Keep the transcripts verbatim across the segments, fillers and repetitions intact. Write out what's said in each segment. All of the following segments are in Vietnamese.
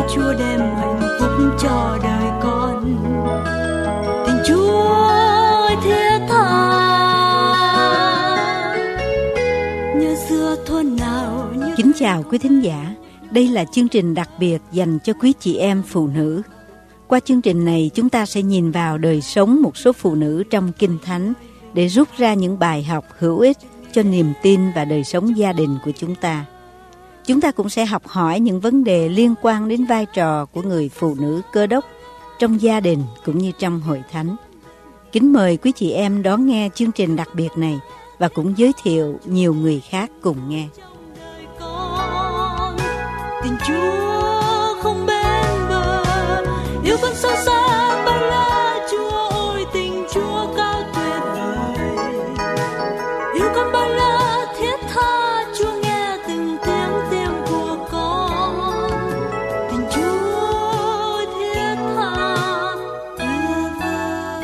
Chúa đem hạnh phúc cho đời con. Tình Chúa thiết tha, nhớ xưa thôn nào như... Kính chào quý thính giả, đây là chương trình đặc biệt dành cho quý chị em phụ nữ. Qua chương trình này, chúng ta sẽ nhìn vào đời sống một số phụ nữ trong Kinh Thánh để rút ra những bài học hữu ích cho niềm tin và đời sống gia đình của chúng ta. Chúng ta cũng sẽ học hỏi những vấn đề liên quan đến vai trò của người phụ nữ Cơ Đốc trong gia đình cũng như trong hội thánh. Kính mời quý chị em đón nghe chương trình đặc biệt này và cũng giới thiệu nhiều người khác cùng nghe. Tình Chúa không bên bờ, yêu con sâu xa bao la. Chúa ơi, tình Chúa cao tuyệt vời, yêu con bao la thiết tha. Chúa nghe từng tiếng tim của con. Tình Chúa thiết tha tuyệt vời.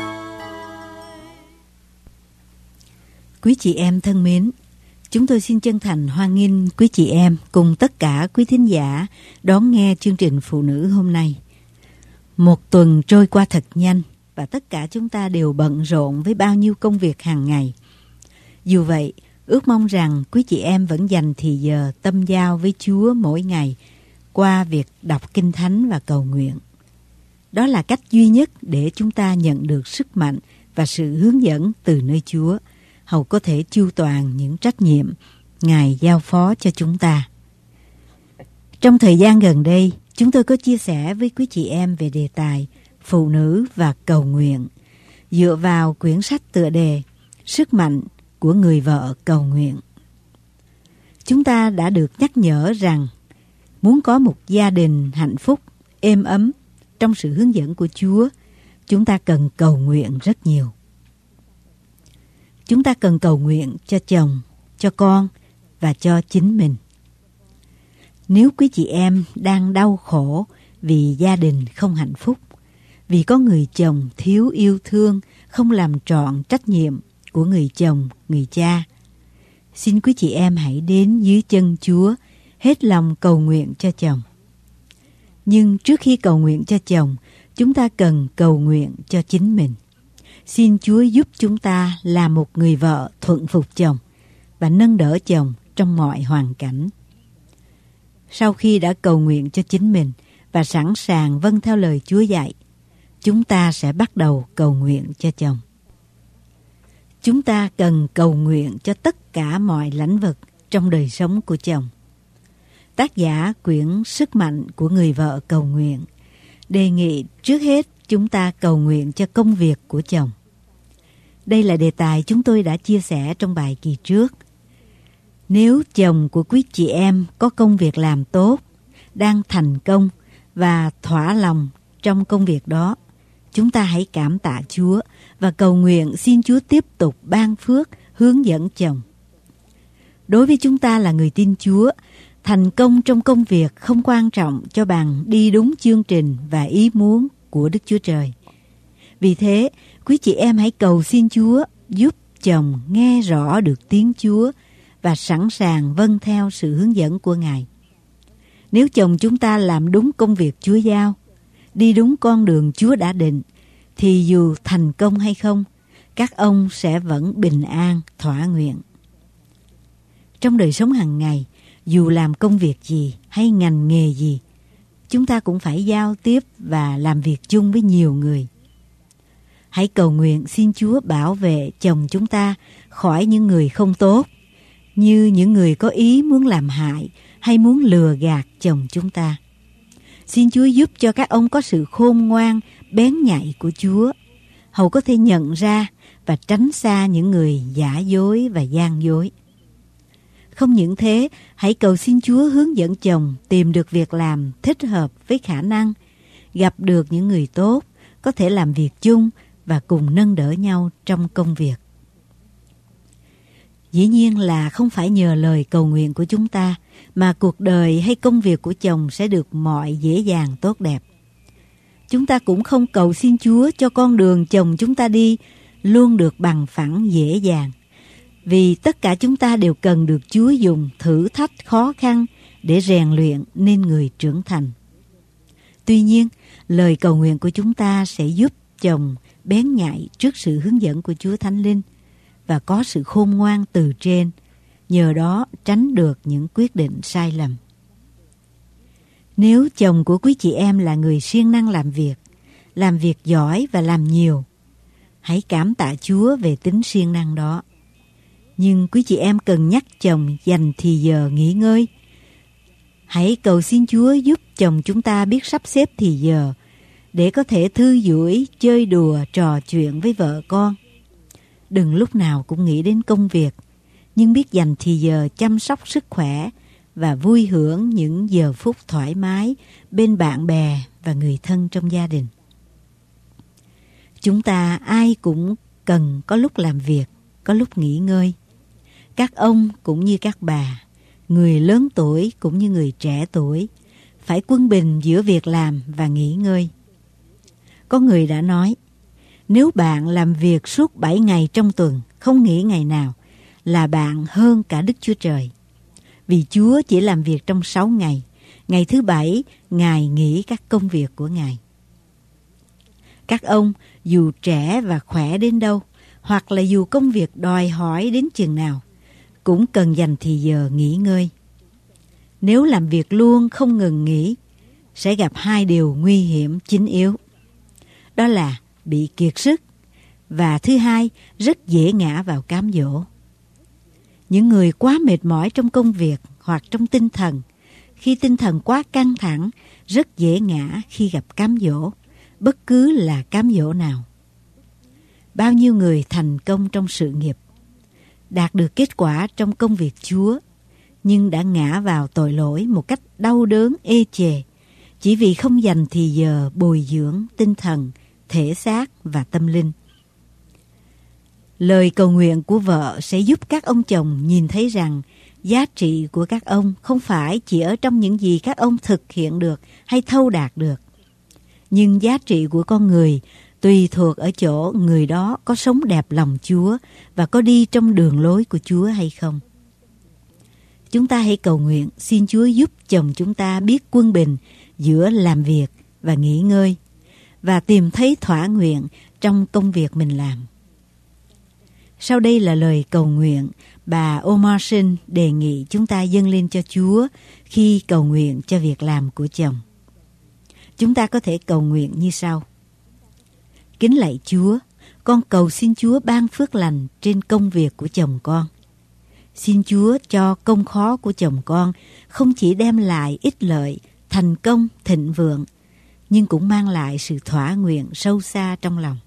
Quý chị em thân mến, chúng tôi xin chân thành hoan nghênh quý chị em cùng tất cả quý thính giả đón nghe chương trình Phụ Nữ hôm nay. Một tuần trôi qua thật nhanh và tất cả chúng ta đều bận rộn với bao nhiêu công việc hàng ngày. Dù vậy, ước mong rằng quý chị em vẫn dành thì giờ tâm giao với Chúa mỗi ngày qua việc đọc Kinh Thánh và cầu nguyện. Đó là cách duy nhất để chúng ta nhận được sức mạnh và sự hướng dẫn từ nơi Chúa, hầu có thể chu toàn những trách nhiệm Ngài giao phó cho chúng ta. Trong thời gian gần đây, chúng tôi có chia sẻ với quý chị em về đề tài phụ nữ và cầu nguyện, dựa vào quyển sách tựa đề Sức mạnh của người vợ cầu nguyện. Chúng ta đã được nhắc nhở rằng muốn có một gia đình hạnh phúc, êm ấm trong sự hướng dẫn của Chúa, chúng ta cần cầu nguyện rất nhiều. Chúng ta cần cầu nguyện cho chồng, cho con và cho chính mình. Nếu quý chị em đang đau khổ vì gia đình không hạnh phúc, vì có người chồng thiếu yêu thương, không làm trọn trách nhiệm của người chồng, người cha, xin quý chị em hãy đến dưới chân Chúa, hết lòng cầu nguyện cho chồng. Nhưng trước khi cầu nguyện cho chồng, chúng ta cần cầu nguyện cho chính mình. Xin Chúa giúp chúng ta là một người vợ thuận phục chồng và nâng đỡ chồng trong mọi hoàn cảnh. Sau khi đã cầu nguyện cho chính mình và sẵn sàng vâng theo lời Chúa dạy, chúng ta sẽ bắt đầu cầu nguyện cho chồng. Chúng ta cần cầu nguyện cho tất cả mọi lãnh vực trong đời sống của chồng. Tác giả quyển Sức mạnh của người vợ cầu nguyện đề nghị trước hết chúng ta cầu nguyện cho công việc của chồng. Đây là đề tài chúng tôi đã chia sẻ trong bài kỳ trước. Nếu chồng của quý chị em có công việc làm tốt, đang thành công và thỏa lòng trong công việc đó, chúng ta hãy cảm tạ Chúa và cầu nguyện xin Chúa tiếp tục ban phước hướng dẫn chồng. Đối với chúng ta là người tin Chúa, thành công trong công việc không quan trọng cho bằng đi đúng chương trình và ý muốn của Đức Chúa Trời. Vì thế, quý chị em hãy cầu xin Chúa giúp chồng nghe rõ được tiếng Chúa và sẵn sàng vâng theo sự hướng dẫn của Ngài. Nếu chồng chúng ta làm đúng công việc Chúa giao, đi đúng con đường Chúa đã định, thì dù thành công hay không, các ông sẽ vẫn bình an, thỏa nguyện. Trong đời sống hàng ngày, dù làm công việc gì hay ngành nghề gì, chúng ta cũng phải giao tiếp và làm việc chung với nhiều người. Hãy cầu nguyện xin Chúa bảo vệ chồng chúng ta khỏi những người không tốt, như những người có ý muốn làm hại hay muốn lừa gạt chồng chúng ta. Xin Chúa giúp cho các ông có sự khôn ngoan, bén nhạy của Chúa, hầu có thể nhận ra và tránh xa những người giả dối và gian dối. Không những thế, hãy cầu xin Chúa hướng dẫn chồng tìm được việc làm thích hợp với khả năng, gặp được những người tốt, có thể làm việc chung và cùng nâng đỡ nhau trong công việc. Dĩ nhiên là không phải nhờ lời cầu nguyện của chúng ta mà cuộc đời hay công việc của chồng sẽ được mọi dễ dàng tốt đẹp. Chúng ta cũng không cầu xin Chúa cho con đường chồng chúng ta đi luôn được bằng phẳng dễ dàng, vì tất cả chúng ta đều cần được Chúa dùng thử thách khó khăn để rèn luyện nên người trưởng thành. Tuy nhiên, lời cầu nguyện của chúng ta sẽ giúp chồng bén nhạy trước sự hướng dẫn của Chúa Thánh Linh và có sự khôn ngoan từ trên, nhờ đó tránh được những quyết định sai lầm. Nếu chồng của quý chị em là người siêng năng làm việc, làm việc giỏi và làm nhiều, hãy cảm tạ Chúa về tính siêng năng đó. Nhưng quý chị em cần nhắc chồng dành thì giờ nghỉ ngơi. Hãy cầu xin Chúa giúp chồng chúng ta biết sắp xếp thì giờ để có thể thư giũi, chơi đùa, trò chuyện với vợ con. Đừng lúc nào cũng nghĩ đến công việc, nhưng biết dành thì giờ chăm sóc sức khỏe và vui hưởng những giờ phút thoải mái bên bạn bè và người thân trong gia đình. Chúng ta ai cũng cần có lúc làm việc, có lúc nghỉ ngơi. Các ông cũng như các bà, người lớn tuổi cũng như người trẻ tuổi, phải quân bình giữa việc làm và nghỉ ngơi. Có người đã nói, nếu bạn làm việc suốt bảy ngày trong tuần, không nghỉ ngày nào, là bạn hơn cả Đức Chúa Trời. Vì Chúa chỉ làm việc trong sáu ngày, ngày thứ bảy, Ngài nghỉ các công việc của Ngài. Các ông dù trẻ và khỏe đến đâu, hoặc là dù công việc đòi hỏi đến chừng nào, cũng cần dành thì giờ nghỉ ngơi. Nếu làm việc luôn không ngừng nghỉ, sẽ gặp hai điều nguy hiểm chính yếu. Đó là bị kiệt sức, và thứ hai, rất dễ ngã vào cám dỗ. Những người quá mệt mỏi trong công việc hoặc trong tinh thần, khi tinh thần quá căng thẳng, rất dễ ngã khi gặp cám dỗ, bất cứ là cám dỗ nào. Bao nhiêu người thành công trong sự nghiệp, đạt được kết quả trong công việc Chúa, nhưng đã ngã vào tội lỗi một cách đau đớn ê chề, chỉ vì không dành thì giờ bồi dưỡng tinh thần, thể xác và tâm linh. Lời cầu nguyện của vợ sẽ giúp các ông chồng nhìn thấy rằng giá trị của các ông không phải chỉ ở trong những gì các ông thực hiện được hay thâu đạt được, nhưng giá trị của con người tùy thuộc ở chỗ người đó có sống đẹp lòng Chúa và có đi trong đường lối của Chúa hay không. Chúng ta hãy cầu nguyện xin Chúa giúp chồng chúng ta biết quân bình giữa làm việc và nghỉ ngơi, và tìm thấy thỏa nguyện trong công việc mình làm. Sau đây là lời cầu nguyện bà Omarson đề nghị chúng ta dâng lên cho Chúa khi cầu nguyện cho việc làm của chồng. Chúng ta có thể cầu nguyện như sau. Kính lạy Chúa, con cầu xin Chúa ban phước lành trên công việc của chồng con. Xin Chúa cho công khó của chồng con không chỉ đem lại ích lợi, thành công, thịnh vượng, nhưng cũng mang lại sự thỏa nguyện sâu xa trong lòng.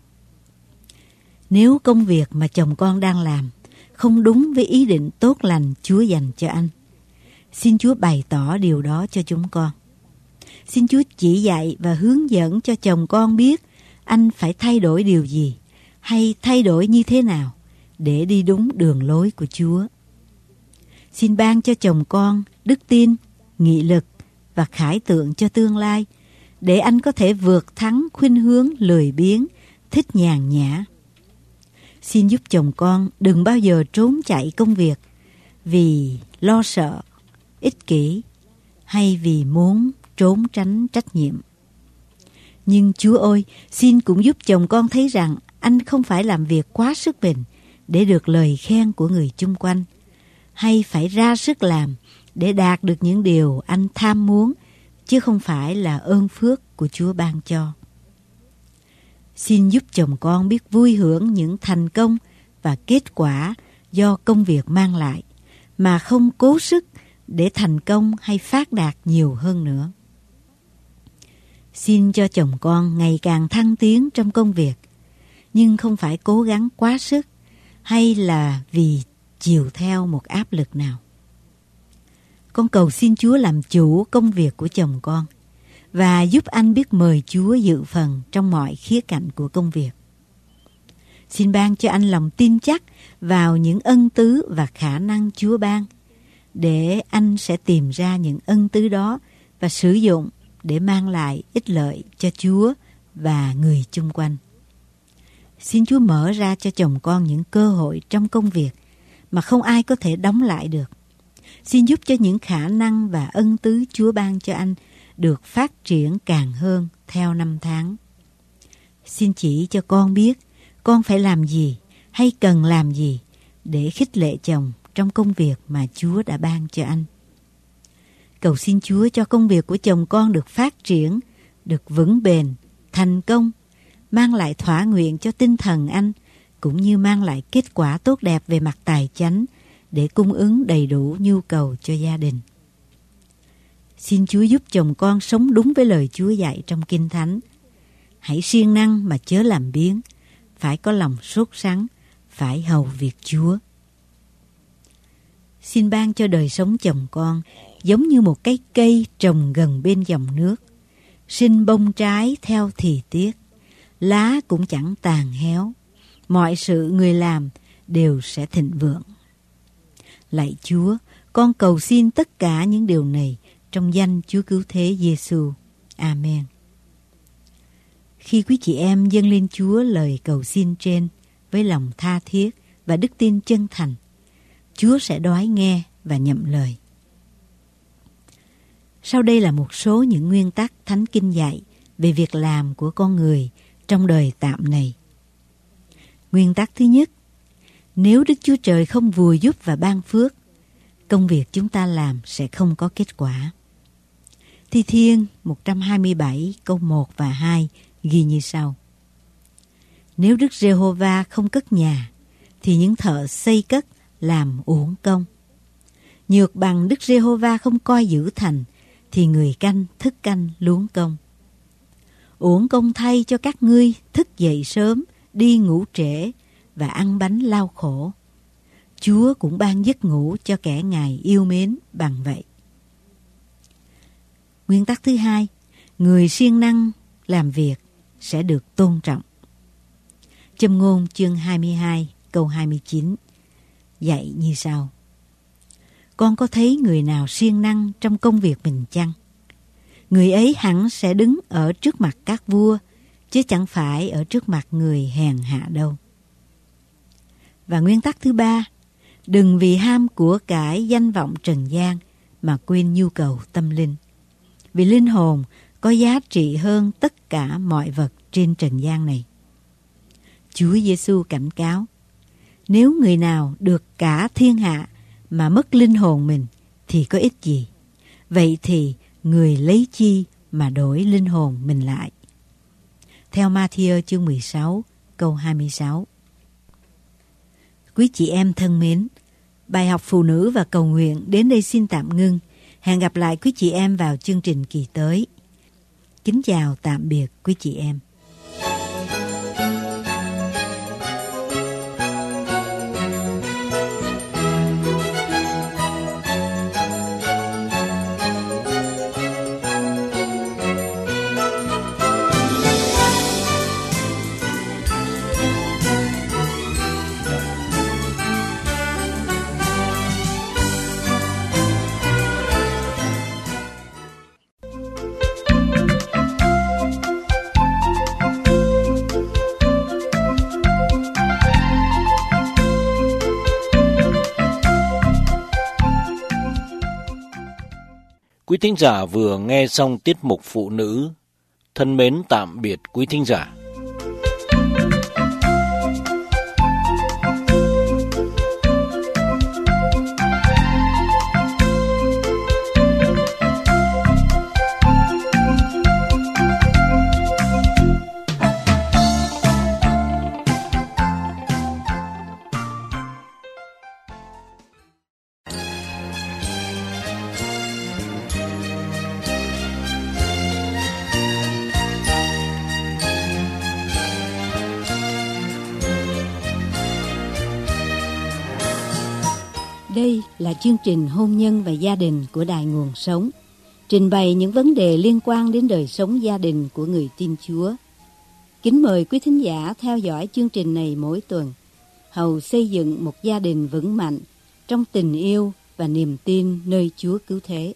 Nếu công việc mà chồng con đang làm không đúng với ý định tốt lành Chúa dành cho anh, xin Chúa bày tỏ điều đó cho chúng con. Xin Chúa chỉ dạy và hướng dẫn cho chồng con biết anh phải thay đổi điều gì hay thay đổi như thế nào để đi đúng đường lối của Chúa. Xin ban cho chồng con đức tin, nghị lực và khải tượng cho tương lai, để anh có thể vượt thắng khuynh hướng lười biếng, thích nhàn nhã. Xin giúp chồng con đừng bao giờ trốn chạy công việc vì lo sợ, ích kỷ hay vì muốn trốn tránh trách nhiệm. Nhưng Chúa ơi, xin cũng giúp chồng con thấy rằng anh không phải làm việc quá sức mình để được lời khen của người chung quanh, hay phải ra sức làm để đạt được những điều anh tham muốn, chứ không phải là ơn phước của Chúa ban cho. Xin giúp chồng con biết vui hưởng những thành công và kết quả do công việc mang lại, mà không cố sức để thành công hay phát đạt nhiều hơn nữa. Xin cho chồng con ngày càng thăng tiến trong công việc, nhưng không phải cố gắng quá sức hay là vì chiều theo một áp lực nào. Con cầu xin Chúa làm chủ công việc của chồng con và giúp anh biết mời Chúa dự phần trong mọi khía cạnh của công việc. Xin ban cho anh lòng tin chắc vào những ân tứ và khả năng Chúa ban, để anh sẽ tìm ra những ân tứ đó và sử dụng để mang lại ích lợi cho Chúa và người chung quanh. Xin Chúa mở ra cho chồng con những cơ hội trong công việc mà không ai có thể đóng lại được. Xin giúp cho những khả năng và ân tứ Chúa ban cho anh được phát triển càng hơn theo năm tháng. Xin chỉ cho con biết con phải làm gì hay cần làm gì để khích lệ chồng trong công việc mà Chúa đã ban cho anh. Cầu xin Chúa cho công việc của chồng con được phát triển, được vững bền, thành công, mang lại thỏa nguyện cho tinh thần anh, cũng như mang lại kết quả tốt đẹp về mặt tài chánh để cung ứng đầy đủ nhu cầu cho gia đình. Xin Chúa giúp chồng con sống đúng với lời Chúa dạy trong Kinh Thánh. Hãy siêng năng mà chớ làm biếng, phải có lòng sốt sắng, phải hầu việc Chúa. Xin ban cho đời sống chồng con giống như một cái cây trồng gần bên dòng nước, sinh bông trái theo thì tiết, lá cũng chẳng tàn héo, mọi sự người làm đều sẽ thịnh vượng. Lạy Chúa, con cầu xin tất cả những điều này trong danh Chúa Cứu Thế Giêsu. Amen. Khi quý chị em dâng lên Chúa lời cầu xin trên với lòng tha thiết và đức tin chân thành, Chúa sẽ đoái nghe và nhậm lời. Sau đây là một số những nguyên tắc Thánh Kinh dạy về việc làm của con người trong đời tạm này. Nguyên tắc thứ nhất, nếu Đức Chúa Trời không vùi giúp và ban phước, công việc chúng ta làm sẽ không có kết quả. Thi Thiên một trăm hai mươi bảy câu một và hai ghi như sau: Nếu Đức Giê-hô-va không cất nhà, thì những thợ xây cất làm uổng công. Nhược bằng Đức Giê-hô-va không coi giữ thành, thì người canh thức canh luống công. Uổng công thay cho các ngươi thức dậy sớm, đi ngủ trễ và ăn bánh lao khổ. Chúa cũng ban giấc ngủ cho kẻ Ngài yêu mến bằng vậy. Nguyên tắc thứ hai, người siêng năng làm việc sẽ được tôn trọng. Châm ngôn chương hai mươi hai câu hai mươi chín dạy như sau: Con có thấy người nào siêng năng trong công việc mình chăng? Người ấy hẳn sẽ đứng ở trước mặt các vua, chứ chẳng phải ở trước mặt người hèn hạ đâu. Và nguyên tắc thứ ba, đừng vì ham của cải danh vọng trần gian mà quên nhu cầu tâm linh. Vì linh hồn có giá trị hơn tất cả mọi vật trên trần gian này. Chúa Giêsu cảnh cáo, nếu người nào được cả thiên hạ mà mất linh hồn mình thì có ích gì? Vậy thì người lấy chi mà đổi linh hồn mình lại? Theo Ma-thi-ơ chương mười sáu câu hai mươi sáu. Quý chị em thân mến, bài học phụ nữ và cầu nguyện đến đây xin tạm ngưng. Hẹn gặp lại quý chị em vào chương trình kỳ tới. Kính chào tạm biệt quý chị em. Quý thính giả vừa nghe xong tiết mục phụ nữ. Thân mến tạm biệt quý thính giả. Đây là chương trình Hôn nhân và gia đình của Đài Nguồn Sống, trình bày những vấn đề liên quan đến đời sống gia đình của người tin Chúa. Kính mời quý thính giả theo dõi chương trình này mỗi tuần, hầu xây dựng một gia đình vững mạnh trong tình yêu và niềm tin nơi Chúa Cứu Thế.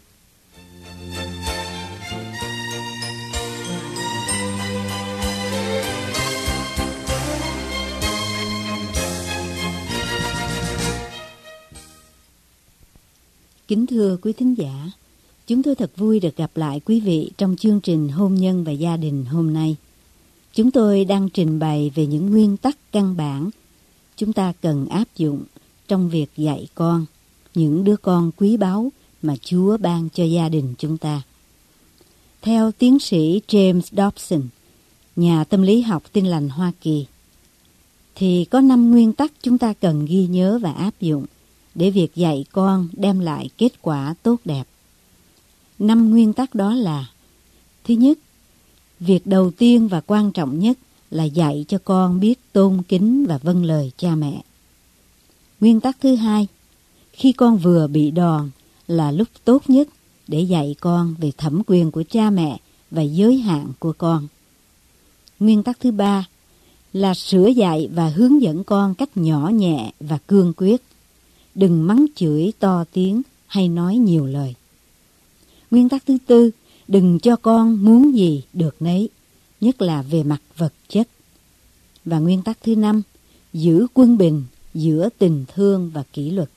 Kính thưa quý thính giả, Chúng tôi thật vui được gặp lại quý vị trong chương trình Hôn nhân và gia đình hôm nay. Chúng tôi đang trình bày về những nguyên tắc căn bản chúng ta cần áp dụng trong việc dạy con, những đứa con quý báu mà Chúa ban cho gia đình chúng ta. Theo tiến sĩ James Dobson, nhà tâm lý học Tin Lành Hoa Kỳ, thì có năm nguyên tắc chúng ta cần ghi nhớ và áp dụng để việc dạy con đem lại kết quả tốt đẹp. Năm nguyên tắc đó là: thứ nhất, việc đầu tiên và quan trọng nhất là dạy cho con biết tôn kính và vâng lời cha mẹ. Nguyên tắc thứ hai, khi con vừa bị đòn là lúc tốt nhất để dạy con về thẩm quyền của cha mẹ và giới hạn của con. Nguyên tắc thứ ba là sửa dạy và hướng dẫn con cách nhỏ nhẹ và cương quyết. Đừng mắng chửi to tiếng hay nói nhiều lời. Nguyên tắc thứ tư, đừng cho con muốn gì được nấy, nhất là về mặt vật chất. Và nguyên tắc thứ năm, giữ quân bình giữa tình thương và kỷ luật.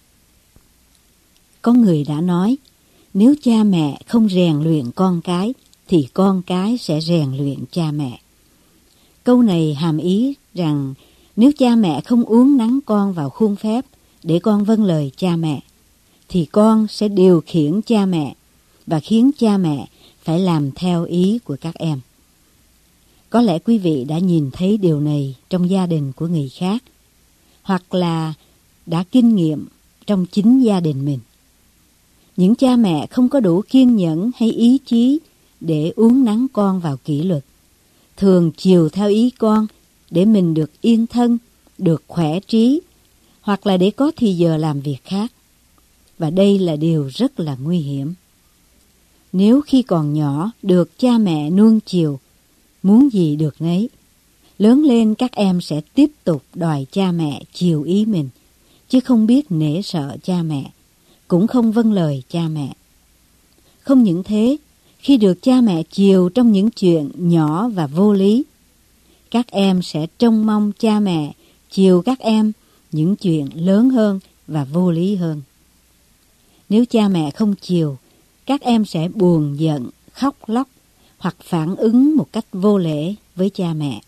Có người đã nói, nếu cha mẹ không rèn luyện con cái, thì con cái sẽ rèn luyện cha mẹ. Câu này hàm ý rằng nếu cha mẹ không uốn nắn con vào khuôn phép để con vâng lời cha mẹ, thì con sẽ điều khiển cha mẹ và khiến cha mẹ phải làm theo ý của các em. Có lẽ quý vị đã nhìn thấy điều này trong gia đình của người khác, hoặc là đã kinh nghiệm trong chính gia đình mình. Những cha mẹ không có đủ kiên nhẫn hay ý chí để uốn nắn con vào kỷ luật, thường chiều theo ý con để mình được yên thân, được khỏe trí, hoặc là để có thì giờ làm việc khác. Và đây là điều rất là nguy hiểm. Nếu khi còn nhỏ được cha mẹ nuông chiều, muốn gì được nấy, lớn lên các em sẽ tiếp tục đòi cha mẹ chiều ý mình, chứ không biết nể sợ cha mẹ, cũng không vâng lời cha mẹ. Không những thế, khi được cha mẹ chiều trong những chuyện nhỏ và vô lý, các em sẽ trông mong cha mẹ chiều các em những chuyện lớn hơn và vô lý hơn. Nếu cha mẹ không chiều, các em sẽ buồn giận, khóc lóc hoặc phản ứng một cách vô lễ với cha mẹ.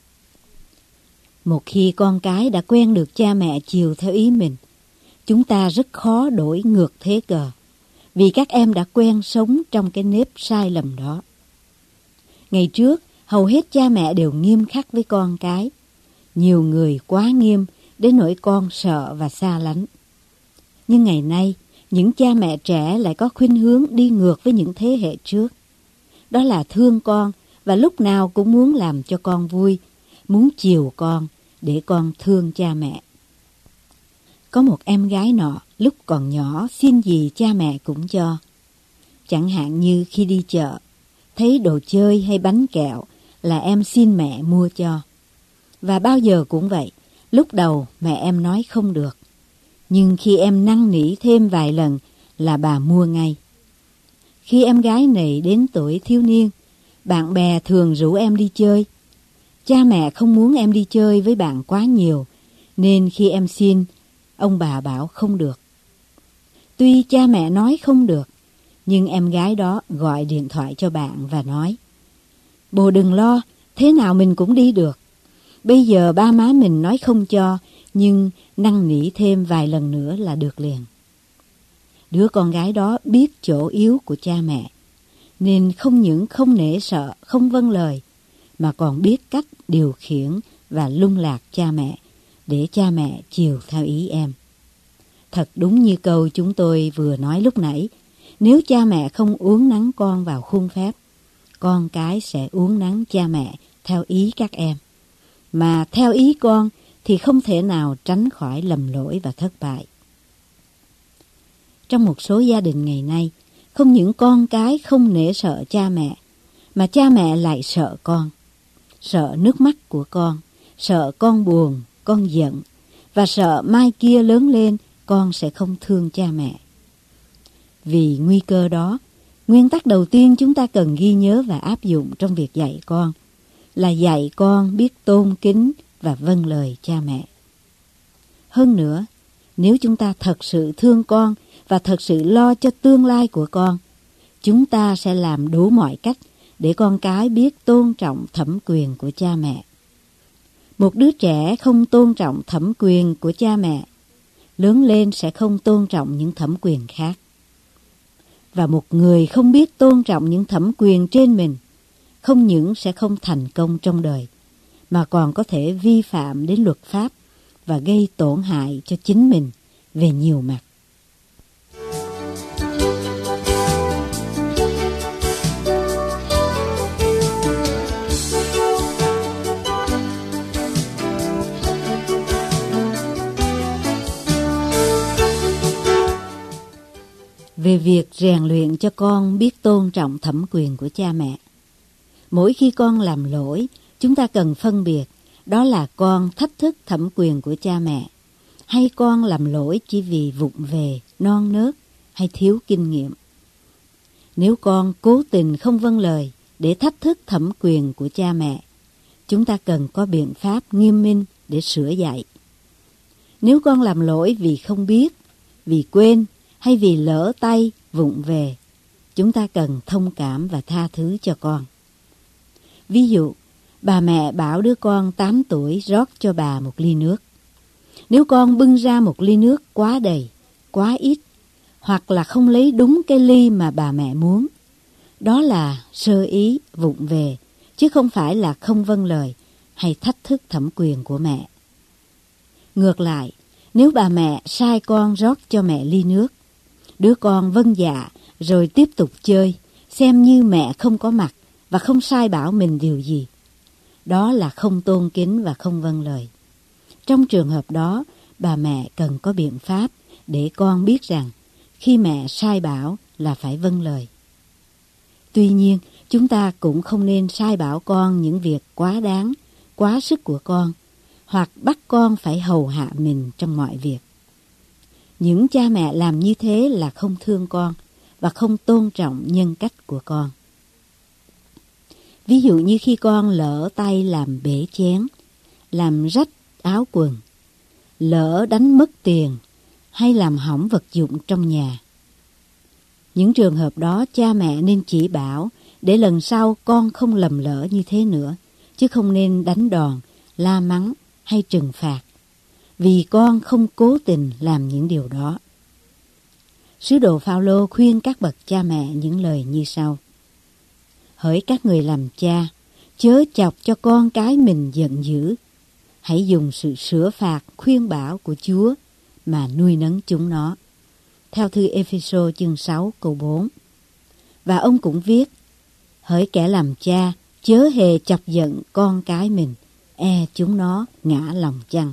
Một khi con cái đã quen được cha mẹ chiều theo ý mình, chúng ta rất khó đổi ngược thế cờ, vì các em đã quen sống trong cái nếp sai lầm đó. Ngày trước, hầu hết cha mẹ đều nghiêm khắc với con cái. Nhiều người quá nghiêm đến nỗi con sợ và xa lánh. Nhưng ngày nay, những cha mẹ trẻ lại có khuynh hướng đi ngược với những thế hệ trước. Đó là thương con và lúc nào cũng muốn làm cho con vui, muốn chiều con để con thương cha mẹ. Có một em gái nọ lúc còn nhỏ xin gì cha mẹ cũng cho. Chẳng hạn như khi đi chợ, thấy đồ chơi hay bánh kẹo là em xin mẹ mua cho. Và bao giờ cũng vậy, lúc đầu mẹ em nói không được, nhưng khi em năn nỉ thêm vài lần là bà mua ngay. Khi em gái này đến tuổi thiếu niên, bạn bè thường rủ em đi chơi. Cha mẹ không muốn em đi chơi với bạn quá nhiều, nên khi em xin, ông bà bảo không được. Tuy cha mẹ nói không được, nhưng em gái đó gọi điện thoại cho bạn và nói, bồ đừng lo, thế nào mình cũng đi được. Bây giờ ba má mình nói không cho, nhưng năn nỉ thêm vài lần nữa là được liền. Đứa con gái đó biết chỗ yếu của cha mẹ, nên không những không nể sợ, không vâng lời, mà còn biết cách điều khiển và lung lạc cha mẹ, để cha mẹ chiều theo ý em. Thật đúng như câu chúng tôi vừa nói lúc nãy, nếu cha mẹ không uốn nắn con vào khuôn phép, con cái sẽ uốn nắn cha mẹ theo ý các em. Mà theo ý con thì không thể nào tránh khỏi lầm lỗi và thất bại. Trong một số gia đình ngày nay, không những con cái không nể sợ cha mẹ, mà cha mẹ lại sợ con. Sợ nước mắt của con, sợ con buồn, con giận, và sợ mai kia lớn lên con sẽ không thương cha mẹ. Vì nguy cơ đó, nguyên tắc đầu tiên chúng ta cần ghi nhớ và áp dụng trong việc dạy con là dạy con biết tôn kính và vâng lời cha mẹ. Hơn nữa, nếu chúng ta thật sự thương con và thật sự lo cho tương lai của con, chúng ta sẽ làm đủ mọi cách để con cái biết tôn trọng thẩm quyền của cha mẹ. Một đứa trẻ không tôn trọng thẩm quyền của cha mẹ, lớn lên sẽ không tôn trọng những thẩm quyền khác. Và một người không biết tôn trọng những thẩm quyền trên mình, không những sẽ không thành công trong đời, mà còn có thể vi phạm đến luật pháp và gây tổn hại cho chính mình về nhiều mặt. Về việc rèn luyện cho con biết tôn trọng thẩm quyền của cha mẹ. Mỗi khi con làm lỗi, chúng ta cần phân biệt đó là con thách thức thẩm quyền của cha mẹ, hay con làm lỗi chỉ vì vụng về, non nớt hay thiếu kinh nghiệm. Nếu con cố tình không vâng lời để thách thức thẩm quyền của cha mẹ, chúng ta cần có biện pháp nghiêm minh để sửa dạy. Nếu con làm lỗi vì không biết, vì quên hay vì lỡ tay, vụng về, chúng ta cần thông cảm và tha thứ cho con. Ví dụ, bà mẹ bảo đứa con tám tuổi rót cho bà một ly nước. Nếu con bưng ra một ly nước quá đầy, quá ít, hoặc là không lấy đúng cái ly mà bà mẹ muốn, đó là sơ ý, vụng về, chứ không phải là không vâng lời hay thách thức thẩm quyền của mẹ. Ngược lại, nếu bà mẹ sai con rót cho mẹ ly nước, đứa con vâng dạ rồi tiếp tục chơi, xem như mẹ không có mặt và không sai bảo mình điều gì. Đó là không tôn kính và không vâng lời. Trong trường hợp đó, bà mẹ cần có biện pháp để con biết rằng khi mẹ sai bảo là phải vâng lời. Tuy nhiên, chúng ta cũng không nên sai bảo con những việc quá đáng, quá sức của con, hoặc bắt con phải hầu hạ mình trong mọi việc. Những cha mẹ làm như thế là không thương con và không tôn trọng nhân cách của con. Ví dụ như khi con lỡ tay làm bể chén, làm rách áo quần, lỡ đánh mất tiền hay làm hỏng vật dụng trong nhà. Những trường hợp đó cha mẹ nên chỉ bảo để lần sau con không lầm lỡ như thế nữa, chứ không nên đánh đòn, la mắng hay trừng phạt, vì con không cố tình làm những điều đó. Sứ đồ Phao-lô khuyên các bậc cha mẹ những lời như sau: hỡi các người làm cha, chớ chọc cho con cái mình giận dữ, hãy dùng sự sửa phạt khuyên bảo của Chúa mà nuôi nấng chúng nó. Theo thư Ê-phê-sô chương sáu câu bốn. Và ông cũng viết: hỡi kẻ làm cha, chớ hề chọc giận con cái mình, e chúng nó ngã lòng chăng.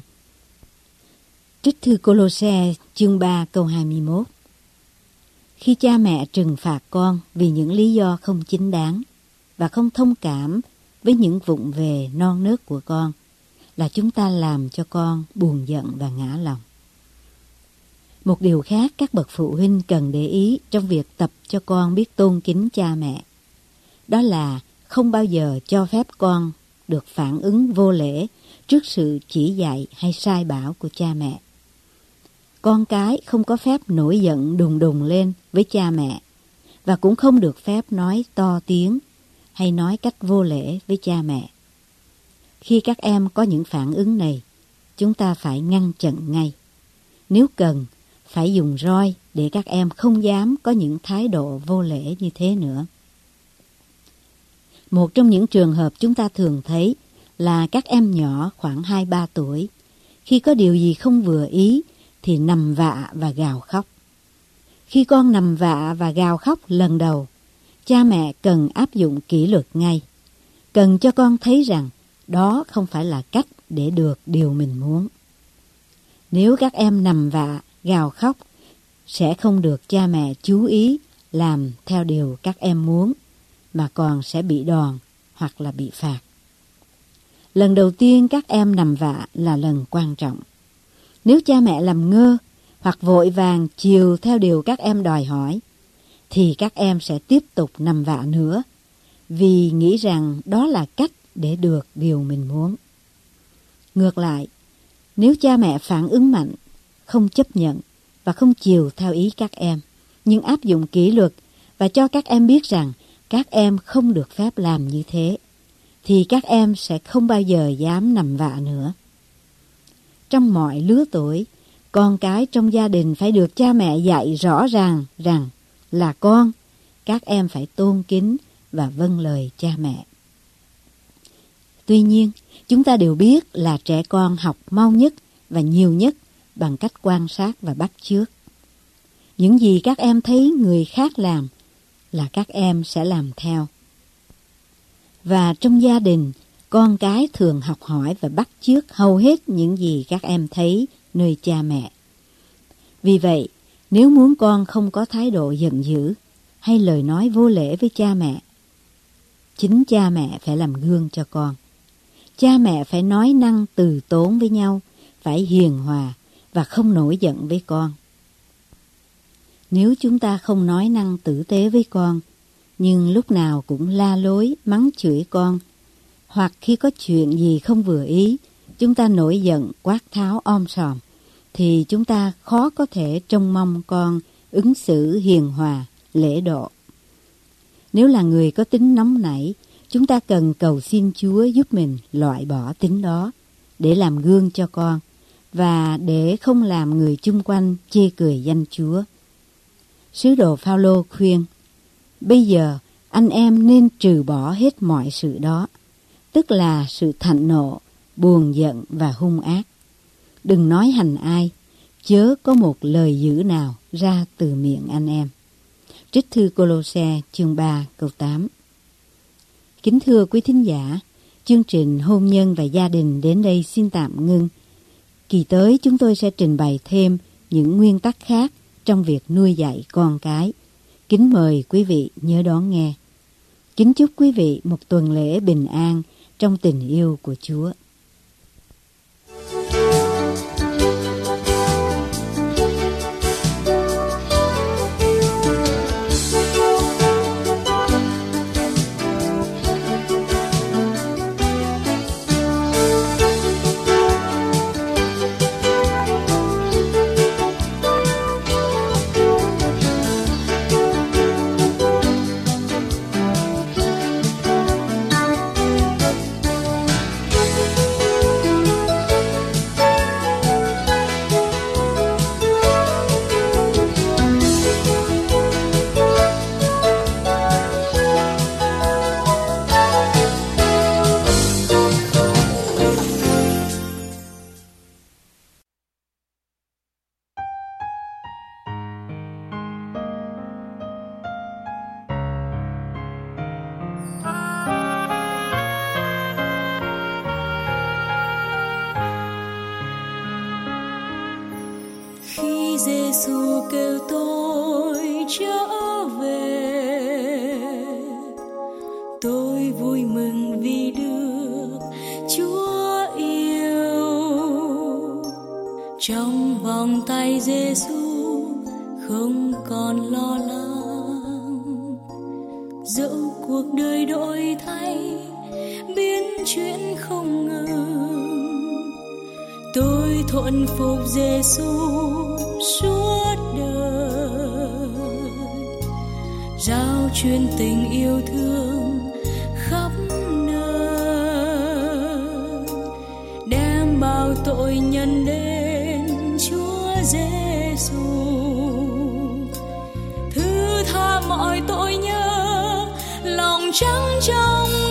Trích thư Cô-lô-se chương ba câu hai mươi mốt. Khi cha mẹ trừng phạt con vì những lý do không chính đáng và không thông cảm với những vụng về non nớt của con, là chúng ta làm cho con buồn giận và ngã lòng. Một điều khác các bậc phụ huynh cần để ý trong việc tập cho con biết tôn kính cha mẹ, đó là không bao giờ cho phép con được phản ứng vô lễ trước sự chỉ dạy hay sai bảo của cha mẹ. Con cái không có phép nổi giận đùng đùng lên với cha mẹ, và cũng không được phép nói to tiếng hay nói cách vô lễ với cha mẹ. Khi các em có những phản ứng này, chúng ta phải ngăn chặn ngay. Nếu cần, phải dùng roi để các em không dám có những thái độ vô lễ như thế nữa. Một trong những trường hợp chúng ta thường thấy là các em nhỏ khoảng hai ba tuổi, khi có điều gì không vừa ý thì nằm vạ và gào khóc. Khi con nằm vạ và gào khóc lần đầu, cha mẹ cần áp dụng kỷ luật ngay, cần cho con thấy rằng đó không phải là cách để được điều mình muốn. Nếu các em nằm vạ, gào khóc, sẽ không được cha mẹ chú ý làm theo điều các em muốn, mà còn sẽ bị đòn hoặc là bị phạt. Lần đầu tiên các em nằm vạ là lần quan trọng. Nếu cha mẹ làm ngơ hoặc vội vàng chiều theo điều các em đòi hỏi, thì các em sẽ tiếp tục nằm vạ nữa, vì nghĩ rằng đó là cách để được điều mình muốn. Ngược lại, nếu cha mẹ phản ứng mạnh, không chấp nhận và không chiều theo ý các em, nhưng áp dụng kỷ luật và cho các em biết rằng các em không được phép làm như thế, thì các em sẽ không bao giờ dám nằm vạ nữa. Trong mọi lứa tuổi, con cái trong gia đình phải được cha mẹ dạy rõ ràng rằng là con, các em phải tôn kính và vâng lời cha mẹ. Tuy nhiên, chúng ta đều biết là trẻ con học mau nhất và nhiều nhất bằng cách quan sát và bắt chước. Những gì các em thấy người khác làm là các em sẽ làm theo. Và trong gia đình, con cái thường học hỏi và bắt chước hầu hết những gì các em thấy nơi cha mẹ. Vì vậy, nếu muốn con không có thái độ giận dữ hay lời nói vô lễ với cha mẹ, chính cha mẹ phải làm gương cho con. Cha mẹ phải nói năng từ tốn với nhau, phải hiền hòa và không nổi giận với con. Nếu chúng ta không nói năng tử tế với con, nhưng lúc nào cũng la lối, mắng chửi con, hoặc khi có chuyện gì không vừa ý, chúng ta nổi giận, quát tháo om sòm, thì chúng ta khó có thể trông mong con ứng xử hiền hòa, lễ độ. Nếu là người có tính nóng nảy, chúng ta cần cầu xin Chúa giúp mình loại bỏ tính đó để làm gương cho con và để không làm người chung quanh chê cười danh Chúa. Sứ đồ Phao-lô khuyên, bây giờ anh em nên trừ bỏ hết mọi sự đó, tức là sự thạnh nộ, buồn giận và hung ác. Đừng nói hành ai, chớ có một lời dữ nào ra từ miệng anh em. Trích thư Cô-lô-se chương ba câu tám. Kính thưa quý thính giả, chương trình Hôn nhân và gia đình đến đây xin tạm ngưng. Kỳ tới chúng tôi sẽ trình bày thêm những nguyên tắc khác trong việc nuôi dạy con cái. Kính mời quý vị nhớ đón nghe. Kính chúc quý vị một tuần lễ bình an trong tình yêu của Chúa. Giê-xu kêu tôi trở về, tôi vui mừng vì được Chúa yêu. Trong vòng tay Giê-xu không còn lo lắng, dẫu cuộc đời đổi thay biến chuyển không ngừng, tôi thuận phục Giê-xu suốt đời, rao truyền tình yêu thương khắp nơi, đem bao tội nhân đến Chúa Giê-xu, thứ tha mọi tội nhơ, lòng trắng trong